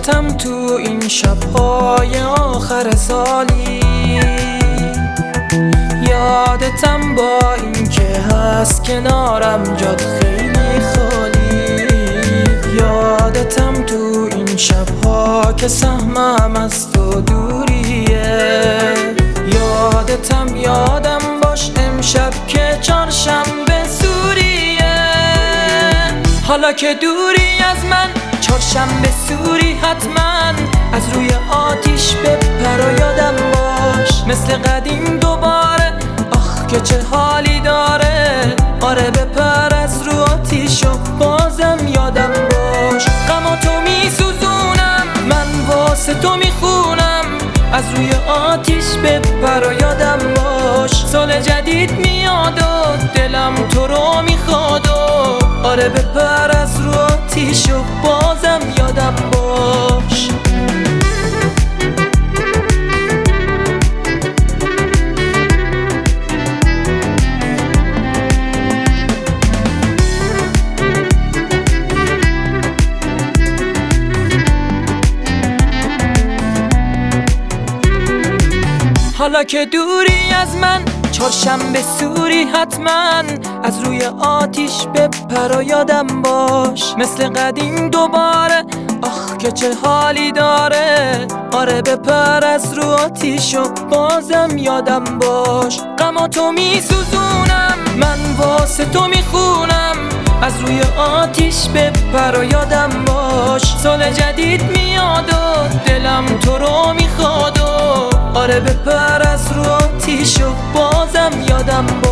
یادتم تو این شب‌های آخر سالی، یادتم با این که هست کنارم جات خیلی خالی، یادتم تو این شب‌ها که سهمم از تو دوریه، یادم باش امشب که چهارشنبه سوریه، حالا که دوری از من چهارشنبه سوری حتما، از روی آتیش بپر و یادم باش مثل قدیم دوباره، آخ که چه حالی داره، آره بپر از رو آتیش و بازم یادم باش، غم تو میسوزونم من واسه تو میخونم، از روی آتیش بپر و یادم باش، سال جدید میاد و دلم تو رو میخواد و آره بپر از رو آتیش و بازم یادم باش. حالا که دوری از من چهارشنبه سوری حتما، از روی آتیش بپر و یادم باش مثل قدیم دوباره، آخ که چه حالی داره، آره بپر از رو آتیش و بازم یادم باش، غم تو میسوزونم من واسه تو میخونم، از روی آتیش بپر و یادم باش، سال جدید میاد و دلم تو رو میخواد و آره بپر از رو آتیش و بازم یادم باش.